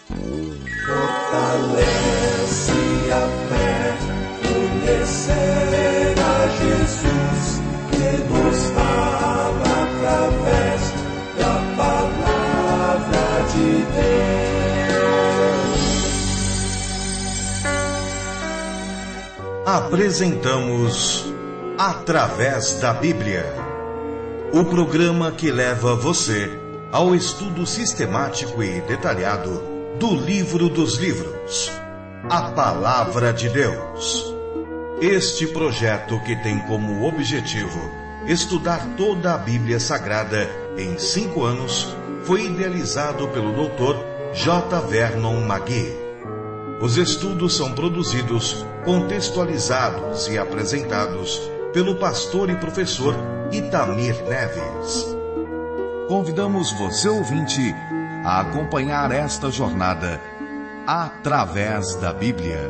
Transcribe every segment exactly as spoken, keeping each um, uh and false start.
Fortalece a fé, conhecer a Jesus, que nos fala através da palavra de Deus. Apresentamos Através da Bíblia, o programa que leva você ao estudo sistemático e detalhado do livro dos livros, a Palavra de Deus. Este projeto, que tem como objetivo estudar toda a Bíblia Sagrada em cinco anos, foi idealizado pelo doutor J. Vernon McGee. Os estudos são produzidos, contextualizados e apresentados pelo pastor e professor Itamir Neves. Convidamos você, ouvinte, a acompanhar esta jornada através da Bíblia.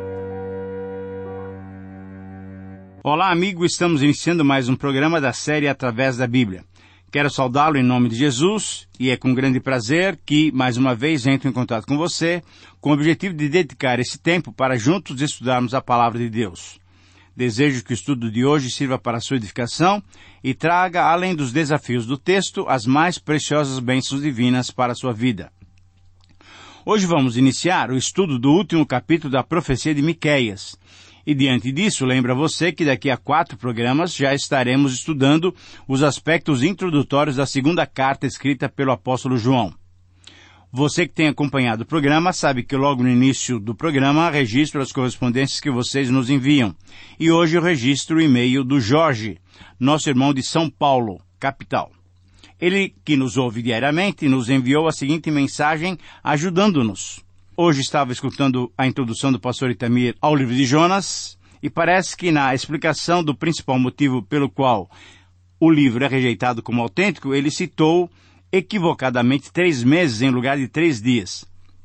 Olá, amigo, estamos iniciando mais um programa da série Através da Bíblia. Quero saudá-lo em nome de Jesus e é com grande prazer que, mais uma vez, entro em contato com você com o objetivo de dedicar esse tempo para juntos estudarmos a Palavra de Deus. Desejo que o estudo de hoje sirva para a sua edificação e traga, além dos desafios do texto, as mais preciosas bênçãos divinas para a sua vida. Hoje vamos iniciar o estudo do último capítulo da profecia de Miqueias. E diante disso, lembra você que daqui a quatro programas já estaremos estudando os aspectos introdutórios da segunda carta escrita pelo apóstolo João. Você que tem acompanhado o programa sabe que logo no início do programa registro as correspondências que vocês nos enviam. E hoje eu registro o e-mail do Jorge, nosso irmão de São Paulo, capital. Ele, que nos ouve diariamente, nos enviou a seguinte mensagem ajudando-nos. Hoje estava escutando a introdução do pastor Itamir ao livro de Jonas e parece que na explicação do principal motivo pelo qual o livro é rejeitado como autêntico, ele citou equivocadamente três meses em lugar de três dias.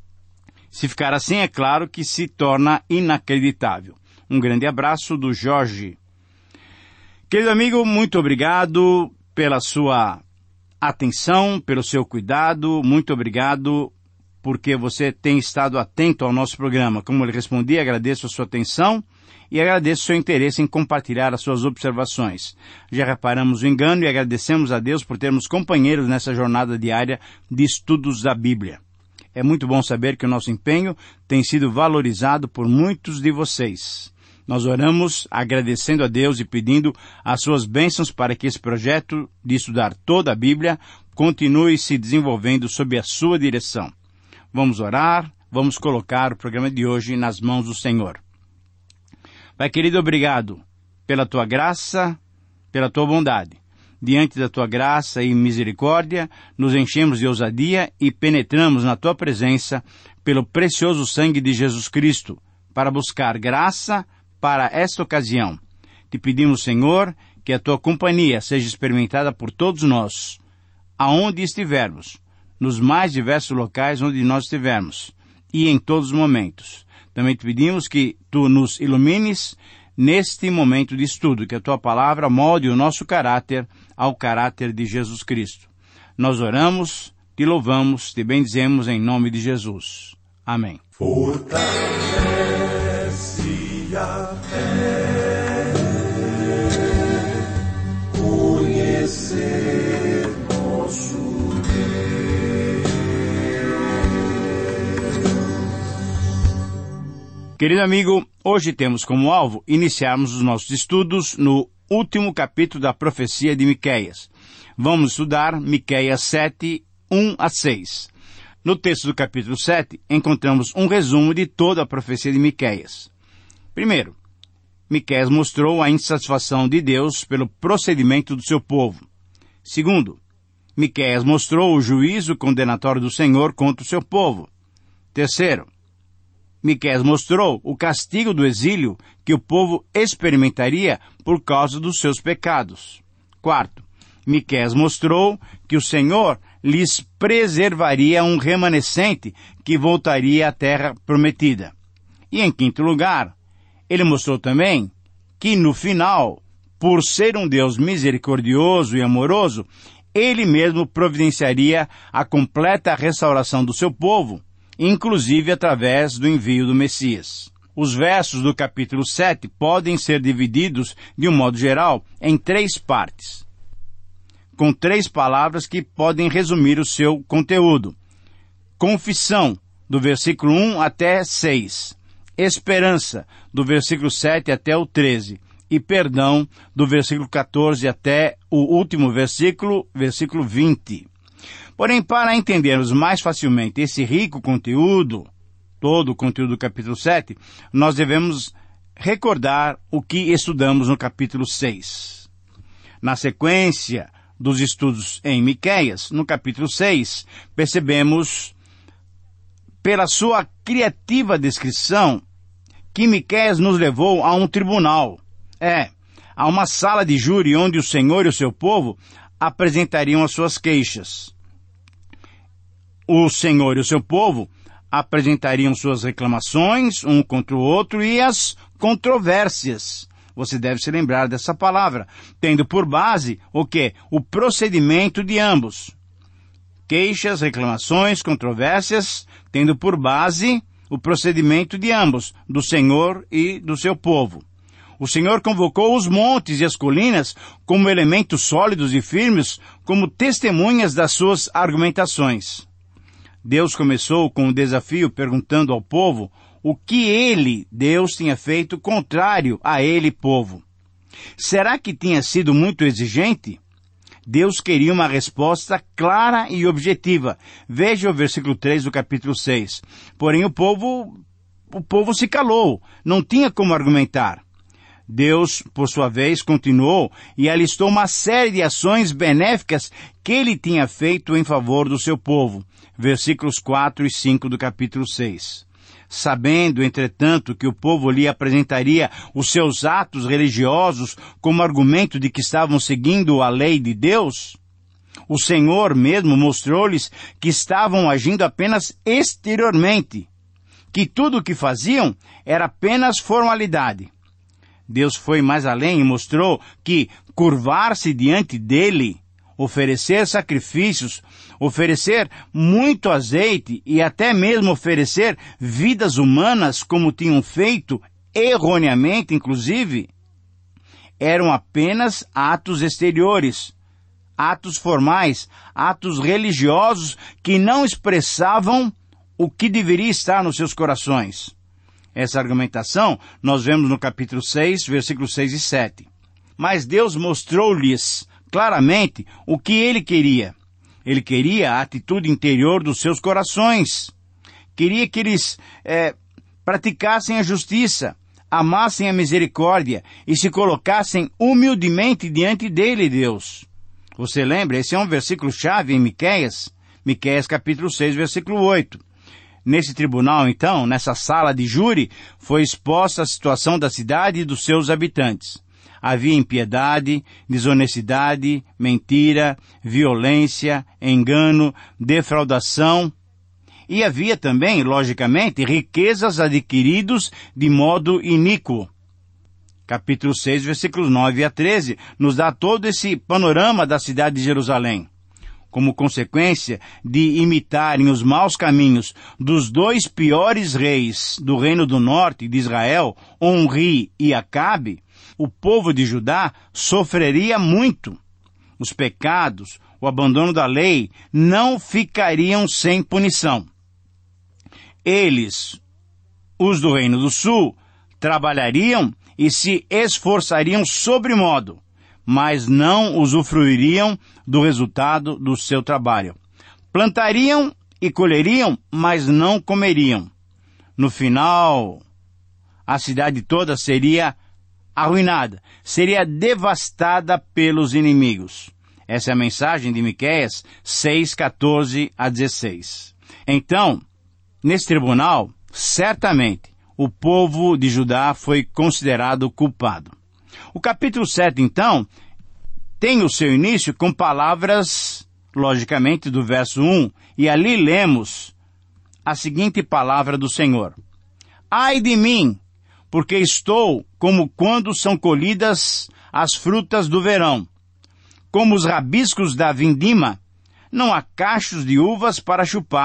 Se ficar assim, é claro que se torna inacreditável. Um grande abraço do Jorge. Querido amigo, muito obrigado pela sua atenção, pelo seu cuidado, muito obrigado porque você tem estado atento ao nosso programa. Como ele respondi, agradeço a sua atenção e agradeço o seu interesse em compartilhar as suas observações. Já reparamos o engano e agradecemos a Deus por termos companheiros nessa jornada diária de estudos da Bíblia. É muito bom saber que o nosso empenho tem sido valorizado por muitos de vocês. Nós oramos agradecendo a Deus e pedindo as suas bênçãos para que esse projeto de estudar toda a Bíblia continue se desenvolvendo sob a sua direção. Vamos orar, vamos colocar o programa de hoje nas mãos do Senhor. Pai querido, obrigado pela tua graça, pela tua bondade. Diante da tua graça e misericórdia, nos enchemos de ousadia e penetramos na tua presença pelo precioso sangue de Jesus Cristo, para buscar graça para esta ocasião. Te pedimos, Senhor, que a tua companhia seja experimentada por todos nós, aonde estivermos, nos mais diversos locais onde nós estivermos, e em todos os momentos. Também te pedimos que tu nos ilumines neste momento de estudo, que a tua palavra molde o nosso caráter ao caráter de Jesus Cristo. Nós oramos, te louvamos, te bendizemos em nome de Jesus. Amém. Fortalece a fé, conhecer nosso Querido amigo, hoje temos como alvo iniciarmos os nossos estudos no último capítulo da profecia de Miqueias. Vamos estudar Miqueias sete, um a seis. No texto do capítulo sete, encontramos um resumo de toda a profecia de Miqueias. Primeiro, Miqueias mostrou a insatisfação de Deus pelo procedimento do seu povo. Segundo, Miqueias mostrou o juízo condenatório do Senhor contra o seu povo. Terceiro, Miqueias mostrou o castigo do exílio que o povo experimentaria por causa dos seus pecados. Quarto, Miqueias mostrou que o Senhor lhes preservaria um remanescente que voltaria à terra prometida. E em quinto lugar, ele mostrou também que no final, por ser um Deus misericordioso e amoroso, ele mesmo providenciaria a completa restauração do seu povo, inclusive através do envio do Messias. Os versos do capítulo sete podem ser divididos, de um modo geral, em três partes, com três palavras que podem resumir o seu conteúdo. Confissão, do versículo um até seis. Esperança, do versículo sete até o treze. E perdão, do versículo quatorze até o último versículo, versículo vinte. Porém, para entendermos mais facilmente esse rico conteúdo, todo o conteúdo do capítulo sete, nós devemos recordar o que estudamos no capítulo seis. Na sequência dos estudos em Miqueias, no capítulo seis, percebemos, pela sua criativa descrição, que Miqueias nos levou a um tribunal. É, a uma sala de júri onde o Senhor e o seu povo apresentariam as suas queixas. O Senhor e o seu povo apresentariam suas reclamações um contra o outro e as controvérsias. Você deve se lembrar dessa palavra, tendo por base o quê? O procedimento de ambos. Queixas, reclamações, controvérsias, tendo por base o procedimento de ambos, do Senhor e do seu povo. O Senhor convocou os montes e as colinas como elementos sólidos e firmes, como testemunhas das suas argumentações. Deus começou com o desafio perguntando ao povo o que ele, Deus, tinha feito contrário a ele, povo. Será que tinha sido muito exigente? Deus queria uma resposta clara e objetiva. Veja o versículo três do capítulo seis. Porém, o povo, o povo se calou, não tinha como argumentar. Deus, por sua vez, continuou e alistou uma série de ações benéficas que ele tinha feito em favor do seu povo. Versículos quatro e cinco do capítulo seis. Sabendo, entretanto, que o povo lhe apresentaria os seus atos religiosos como argumento de que estavam seguindo a lei de Deus, o Senhor mesmo mostrou-lhes que estavam agindo apenas exteriormente, que tudo o que faziam era apenas formalidade. Deus foi mais além e mostrou que curvar-se diante dele, oferecer sacrifícios, oferecer muito azeite e até mesmo oferecer vidas humanas como tinham feito, erroneamente inclusive, eram apenas atos exteriores, atos formais, atos religiosos que não expressavam o que deveria estar nos seus corações. Essa argumentação nós vemos no capítulo seis, versículos seis e sete. Mas Deus mostrou-lhes claramente o que ele queria. Ele queria a atitude interior dos seus corações. Queria que eles é, praticassem a justiça, amassem a misericórdia e se colocassem humildemente diante dele, Deus. Você lembra? Esse é um versículo-chave em Miqueias. Miqueias capítulo seis, versículo oito. Nesse tribunal, então, nessa sala de júri, foi exposta a situação da cidade e dos seus habitantes. Havia impiedade, desonestidade, mentira, violência, engano, defraudação. E havia também, logicamente, riquezas adquiridos de modo iníquo. Capítulo seis, versículos nove a treze, nos dá todo esse panorama da cidade de Jerusalém. Como consequência de imitarem os maus caminhos dos dois piores reis do reino do norte de Israel, Onri e Acabe, o povo de Judá sofreria muito. Os pecados, o abandono da lei, não ficariam sem punição. Eles, os do reino do sul, trabalhariam e se esforçariam sobremodo, mas não usufruiriam do resultado do seu trabalho. Plantariam e colheriam, mas não comeriam. No final, a cidade toda seria arruinada, seria devastada pelos inimigos. Essa é a mensagem de Miqueias seis, quatorze a dezesseis. Então, nesse tribunal, certamente, o povo de Judá foi considerado culpado. O capítulo sete, então, tem o seu início com palavras, logicamente, do verso um, e ali lemos a seguinte palavra do Senhor. Ai de mim, porque estou como quando são colhidas as frutas do verão. Como os rabiscos da vindima, não há cachos de uvas para chupar,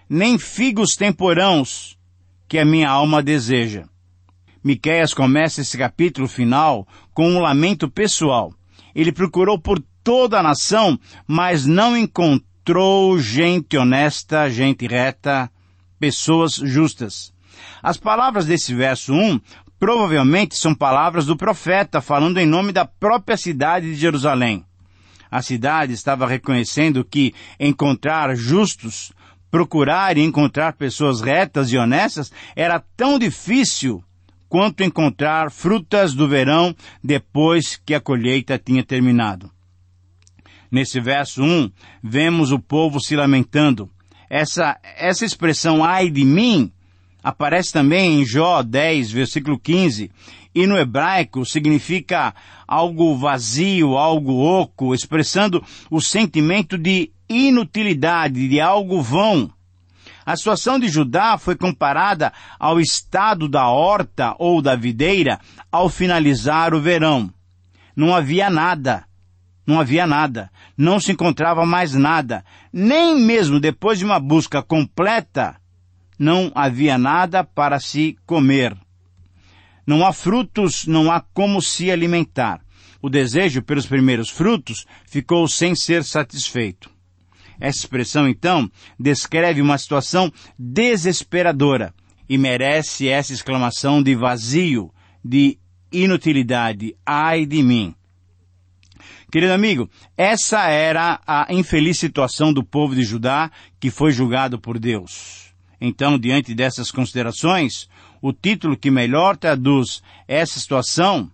nem figos temporãos que a minha alma deseja. Miqueias começa esse capítulo final com um lamento pessoal. Ele procurou por toda a nação, mas não encontrou gente honesta, gente reta, pessoas justas. As palavras desse verso um provavelmente são palavras do profeta falando em nome da própria cidade de Jerusalém. A cidade estava reconhecendo que encontrar justos, procurar e encontrar pessoas retas e honestas era tão difícil quanto encontrar frutas do verão depois que a colheita tinha terminado. Nesse verso um, vemos o povo se lamentando. Essa, essa expressão, ai de mim, aparece também em Jó dez, versículo quinze, e no hebraico significa algo vazio, algo oco, expressando o sentimento de inutilidade, de algo vão. A situação de Judá foi comparada ao estado da horta ou da videira ao finalizar o verão. Não havia nada. Não havia nada. Não se encontrava mais nada. Nem mesmo depois de uma busca completa, não havia nada para se comer. Não há frutos, não há como se alimentar. O desejo pelos primeiros frutos ficou sem ser satisfeito. Essa expressão, então, descreve uma situação desesperadora e merece essa exclamação de vazio, de inutilidade. Ai de mim! Querido amigo, essa era a infeliz situação do povo de Judá que foi julgado por Deus. Então, diante dessas considerações, o título que melhor traduz essa situação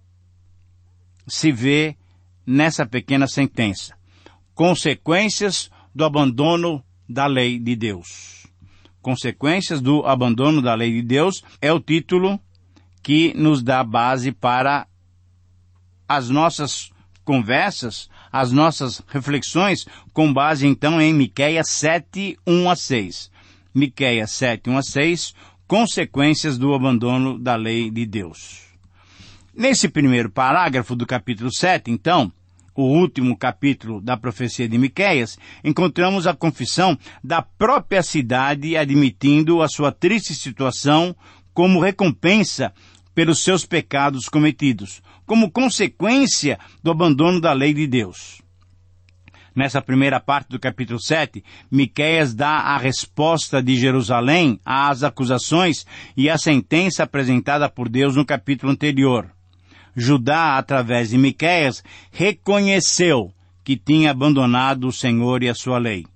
se vê nessa pequena sentença. Consequências do abandono da lei de Deus. Consequências do abandono da lei de Deus é o título que nos dá base para as nossas conversas, as nossas reflexões, com base então em Miqueias sete, um a seis. Miqueias sete, um a seis, consequências do abandono da lei de Deus. Nesse primeiro parágrafo do capítulo sete, então, o último capítulo da profecia de Miqueias, encontramos a confissão da própria cidade admitindo a sua triste situação como recompensa pelos seus pecados cometidos, como consequência do abandono da lei de Deus. Nessa primeira parte do capítulo sete, Miqueias dá a resposta de Jerusalém às acusações e à sentença apresentada por Deus no capítulo anterior. Judá, através de Miqueias, reconheceu que tinha abandonado o Senhor e a sua lei.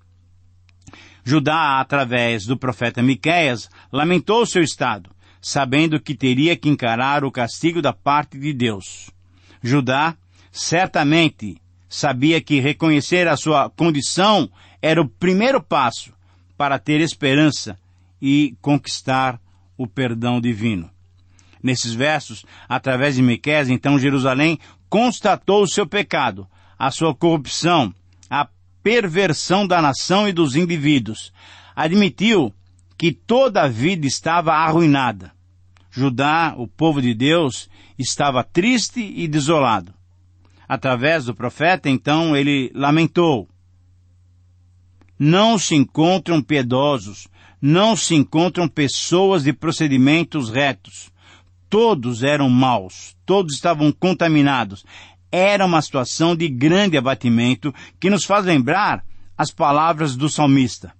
Judá, através do profeta Miqueias, lamentou seu estado, sabendo que teria que encarar o castigo da parte de Deus. Judá, certamente, sabia que reconhecer a sua condição era o primeiro passo para ter esperança e conquistar o perdão divino. Nesses versos, através de Miqueias, então Jerusalém constatou o seu pecado, a sua corrupção, a perversão da nação e dos indivíduos. Admitiu que toda a vida estava arruinada. Judá, o povo de Deus, estava triste e desolado. Através do profeta, então, ele lamentou. Não se encontram piedosos, não se encontram pessoas de procedimentos retos. Todos eram maus, todos estavam contaminados. Era uma situação de grande abatimento que nos faz lembrar as palavras do salmista.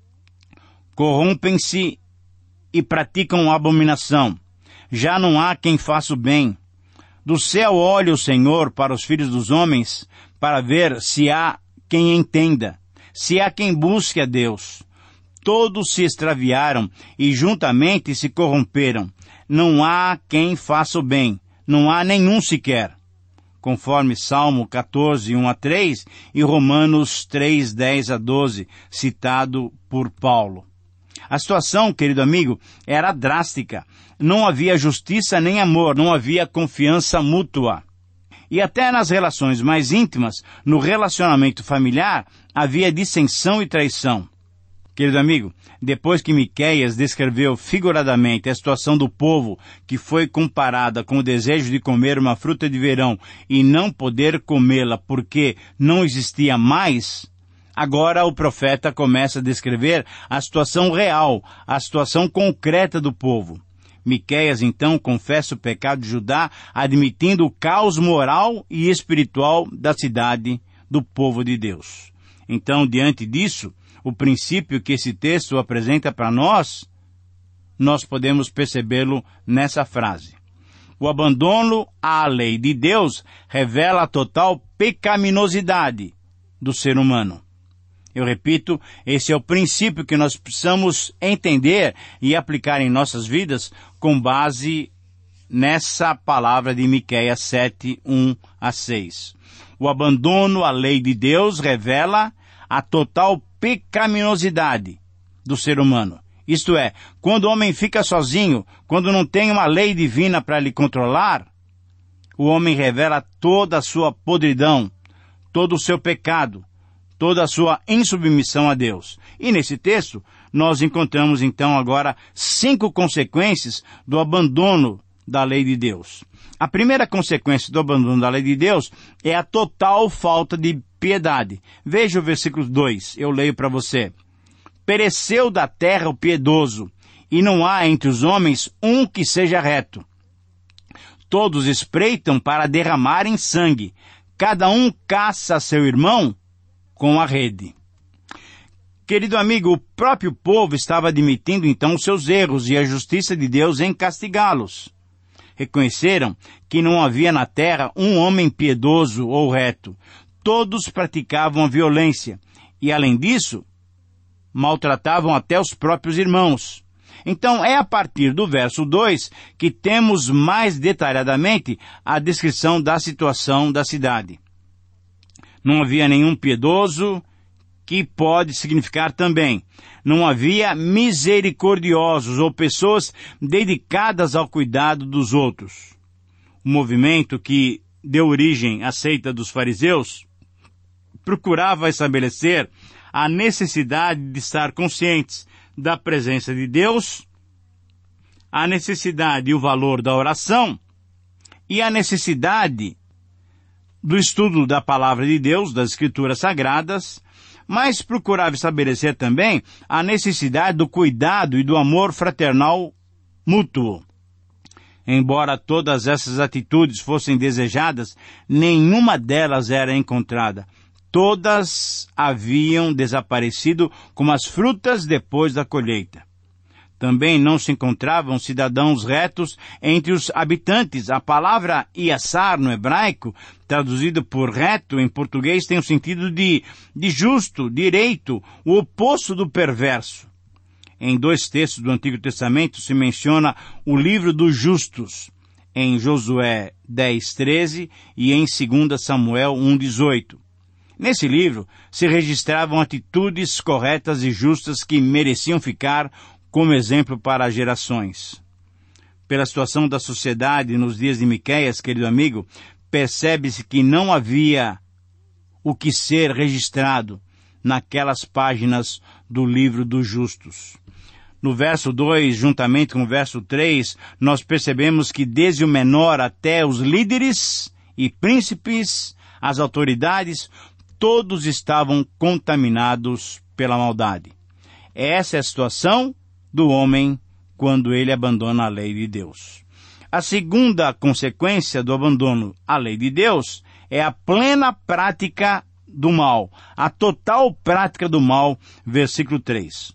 Corrompem-se e praticam abominação. Já não há quem faça o bem. Do céu olha o Senhor para os filhos dos homens, para ver se há quem entenda, se há quem busque a Deus. Todos se extraviaram e juntamente se corromperam. Não há quem faça o bem, não há nenhum sequer. Conforme Salmo catorze, um a três e Romanos três, dez a doze, citado por Paulo. A situação, querido amigo, era drástica. Não havia justiça nem amor, não havia confiança mútua. E até nas relações mais íntimas, no relacionamento familiar, havia dissensão e traição. Querido amigo, depois que Miqueias descreveu figuradamente a situação do povo que foi comparada com o desejo de comer uma fruta de verão e não poder comê-la porque não existia mais, Agora o profeta começa a descrever a situação real, a situação concreta do povo. Miqueias, então, confessa o pecado de Judá, admitindo o caos moral e espiritual da cidade do povo de Deus. Então, diante disso, o princípio que esse texto apresenta para nós, nós podemos percebê-lo nessa frase. O abandono à lei de Deus revela a total pecaminosidade do ser humano. Eu repito, esse é o princípio que nós precisamos entender e aplicar em nossas vidas com base nessa palavra de Miqueias sete, um a seis. O abandono à lei de Deus revela a total pecaminosidade do ser humano. Isto é, quando o homem fica sozinho, quando não tem uma lei divina para lhe controlar, o homem revela toda a sua podridão, todo o seu pecado, toda a sua insubmissão a Deus. E nesse texto, nós encontramos então agora cinco consequências do abandono da lei de Deus. A primeira consequência do abandono da lei de Deus é a total falta de piedade. Veja o versículo dois, eu leio para você. Pereceu da terra o piedoso, e não há entre os homens um que seja reto. Todos espreitam para derramarem sangue, cada um caça seu irmão com a rede. Querido amigo, o próprio povo estava admitindo então os seus erros e a justiça de Deus em castigá-los. Reconheceram que não havia na terra um homem piedoso ou reto. Todos praticavam a violência e, além disso, maltratavam até os próprios irmãos. Então, é a partir do verso dois que temos mais detalhadamente a descrição da situação da cidade. Não havia nenhum piedoso, que pode significar também, não havia misericordiosos ou pessoas dedicadas ao cuidado dos outros. O movimento que deu origem à seita dos fariseus procurava estabelecer a necessidade de estar conscientes da presença de Deus, a necessidade e o valor da oração e a necessidade do estudo da palavra de Deus, das Escrituras Sagradas, mas procurava estabelecer também a necessidade do cuidado e do amor fraternal mútuo. Embora todas essas atitudes fossem desejadas, nenhuma delas era encontrada. Todas haviam desaparecido como as frutas depois da colheita. Também não se encontravam cidadãos retos entre os habitantes. A palavra iassar no hebraico, traduzido por reto em português, tem o sentido de, de justo, direito, o oposto do perverso. Em dois textos do Antigo Testamento se menciona o livro dos justos, em Josué dez, treze e em dois Samuel um, dezoito. Nesse livro se registravam atitudes corretas e justas que mereciam ficar como exemplo para as gerações. Pela situação da sociedade nos dias de Miqueias, querido amigo, percebe-se que não havia o que ser registrado naquelas páginas do livro dos justos. No verso dois, juntamente com o verso três, nós percebemos que desde o menor até os líderes e príncipes, as autoridades, todos estavam contaminados pela maldade. Essa é a situação do homem quando ele abandona a lei de Deus. A segunda consequência do abandono à lei de Deus é a plena prática do mal, a total prática do mal, versículo três.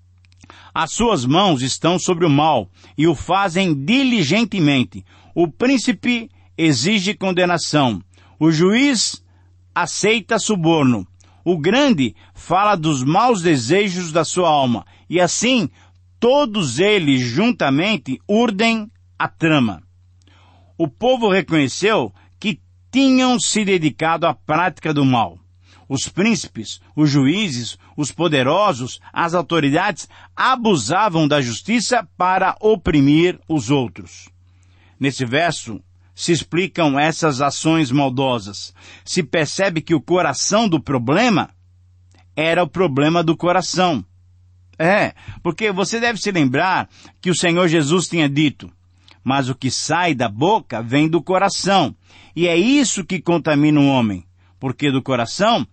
As suas mãos estão sobre o mal e o fazem diligentemente. O príncipe exige condenação. O juiz aceita suborno. O grande fala dos maus desejos da sua alma. E assim, todos eles juntamente urdem a trama. O povo reconheceu que tinham se dedicado à prática do mal. Os príncipes, os juízes, os poderosos, as autoridades abusavam da justiça para oprimir os outros. Nesse verso se explicam essas ações maldosas. Se percebe que o coração do problema era o problema do coração. É, porque você deve se lembrar que o Senhor Jesus tinha dito, mas o que sai da boca vem do coração. E é isso que contamina o homem, porque do coração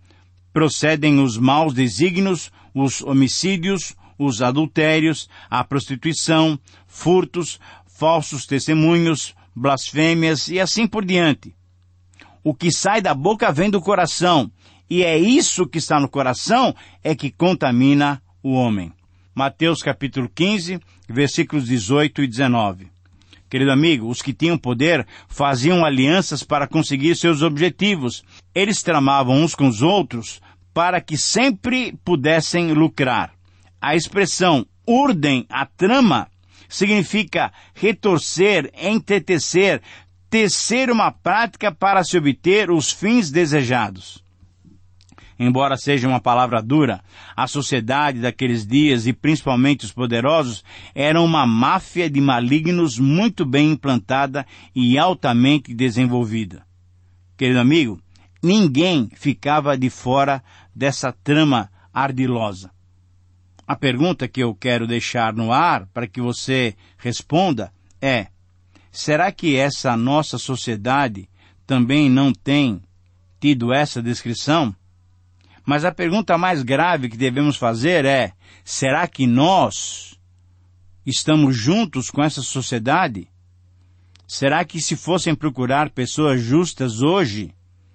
procedem os maus desígnios, os homicídios, os adultérios, a prostituição, furtos, falsos testemunhos, blasfêmias e assim por diante. O que sai da boca vem do coração, e é isso que está no coração é que contamina o homem. Mateus capítulo quinze, versículos dezoito e dezenove. Querido amigo, os que tinham poder faziam alianças para conseguir seus objetivos. Eles tramavam uns com os outros para que sempre pudessem lucrar. A expressão urdem a trama significa retorcer, entretecer, tecer uma prática para se obter os fins desejados. Embora seja uma palavra dura, a sociedade daqueles dias, e principalmente os poderosos, era uma máfia de malignos muito bem implantada e altamente desenvolvida. Querido amigo, ninguém ficava de fora dessa trama ardilosa. A pergunta que eu quero deixar no ar para que você responda é: será que essa nossa sociedade também não tem tido essa descrição? Mas a pergunta mais grave que devemos fazer é: será que nós estamos juntos com essa sociedade? Será que se fossem procurar pessoas justas hoje,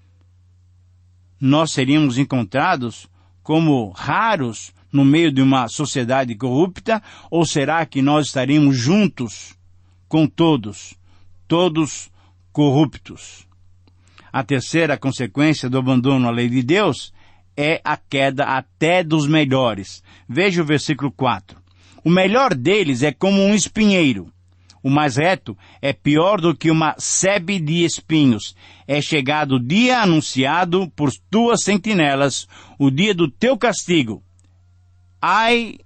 nós seríamos encontrados como raros no meio de uma sociedade corrupta? Ou será que nós estaríamos juntos com todos, todos corruptos? A terceira consequência do abandono à lei de Deus é a queda até dos melhores. Veja o versículo quatro. O melhor deles é como um espinheiro. O mais reto é pior do que uma sebe de espinhos. É chegado o dia anunciado por tuas sentinelas, o dia do teu castigo. Ai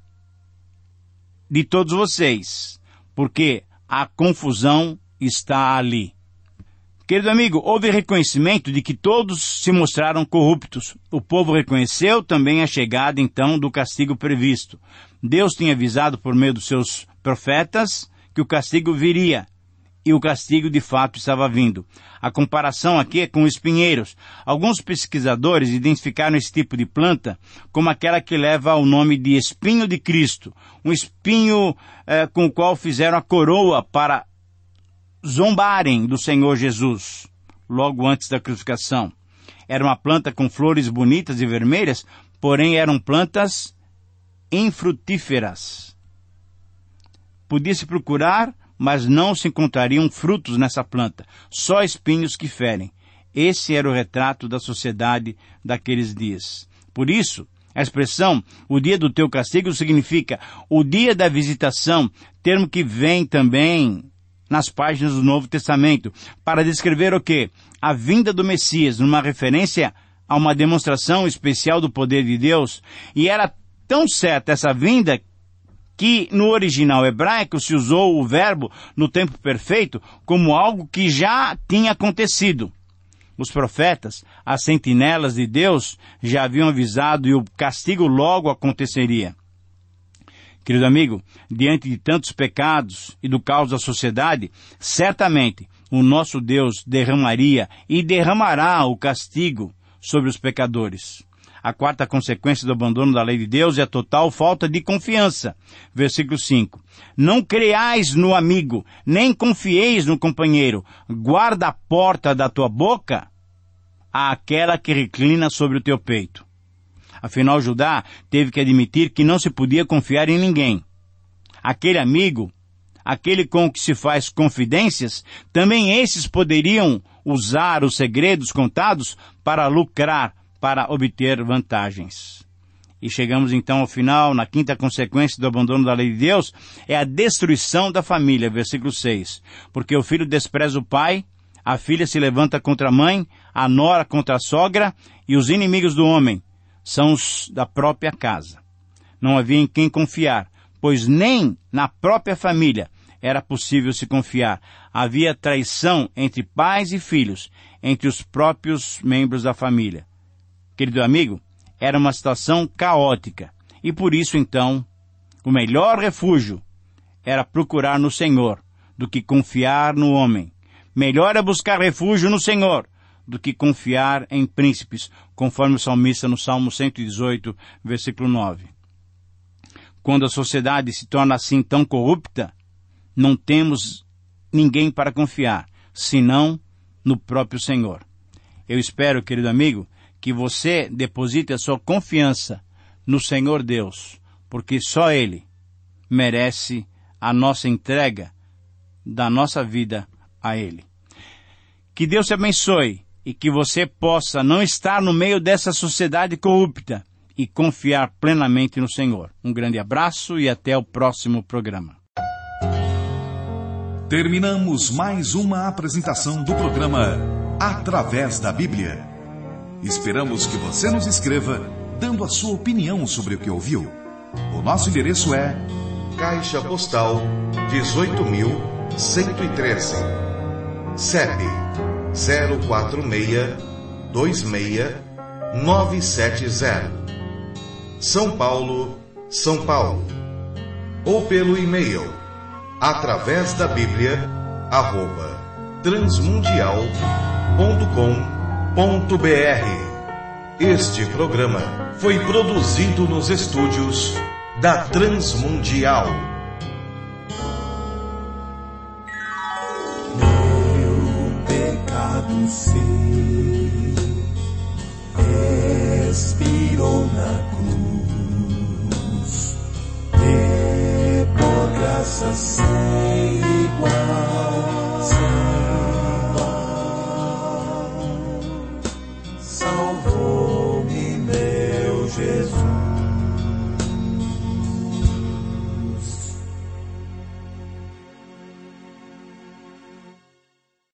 de todos vocês, porque a confusão está ali. Querido amigo, houve reconhecimento de que todos se mostraram corruptos. O povo reconheceu também a chegada, então, do castigo previsto. Deus tinha avisado por meio dos seus profetas que o castigo viria. E o castigo, de fato, estava vindo. A comparação aqui é com espinheiros. Alguns pesquisadores identificaram esse tipo de planta como aquela que leva o nome de espinho de Cristo. Um espinho eh, com o qual fizeram a coroa para zombarem do Senhor Jesus, logo antes da crucificação. Era uma planta com flores bonitas e vermelhas, porém eram plantas infrutíferas. Podia-se procurar, mas não se encontrariam frutos nessa planta, só espinhos que ferem. Esse era o retrato da sociedade daqueles dias. Por isso, a expressão, o dia do teu castigo, significa o dia da visitação, termo que vem também nas páginas do Novo Testamento, para descrever o quê? A vinda do Messias, numa referência a uma demonstração especial do poder de Deus. E era tão certa essa vinda que no original hebraico se usou o verbo no tempo perfeito como algo que já tinha acontecido. Os profetas, as sentinelas de Deus, já haviam avisado e o castigo logo aconteceria. Querido amigo, diante de tantos pecados e do caos da sociedade, certamente o nosso Deus derramaria e derramará o castigo sobre os pecadores. A quarta consequência do abandono da lei de Deus é a total falta de confiança. Versículo cinco. Não creais no amigo, nem confieis no companheiro. Guarda a porta da tua boca àquela que reclina sobre o teu peito. Afinal, Judá teve que admitir que não se podia confiar em ninguém. Aquele amigo, aquele com o que se faz confidências, também esses poderiam usar os segredos contados para lucrar, para obter vantagens. E chegamos então ao final, na quinta consequência do abandono da lei de Deus, é a destruição da família, versículo seis. Porque o filho despreza o pai, a filha se levanta contra a mãe, a nora contra a sogra, e os inimigos do homem são os da própria casa. Não havia em quem confiar, pois nem na própria família era possível se confiar. Havia traição entre pais e filhos, entre os próprios membros da família. Querido amigo, era uma situação caótica. E por isso, então, o melhor refúgio era procurar no Senhor do que confiar no homem. Melhor é buscar refúgio no Senhor do que confiar em príncipes, conforme o salmista no Salmo cento e dezoito, versículo nove. Quando a sociedade se torna assim tão corrupta, não temos ninguém para confiar, senão no próprio Senhor. Eu espero, querido amigo, que você deposite a sua confiança no Senhor Deus, porque só Ele merece a nossa entrega da nossa vida a Ele. Que Deus te abençoe e que você possa não estar no meio dessa sociedade corrupta e confiar plenamente no Senhor. Um grande abraço e até o próximo programa. Terminamos mais uma apresentação do programa Através da Bíblia. Esperamos que você nos escreva dando a sua opinião sobre o que ouviu. O nosso endereço é Caixa Postal dezoito mil cento e treze, C E P zero quatro seis dois seis nove sete zero, São Paulo, São Paulo. Ou pelo e-mail através da Bíblia arroba transmundial ponto com ponto br. Este programa foi produzido nos estúdios da Transmundial. Meu pecado sei, expirou na cruz, e por graça sei.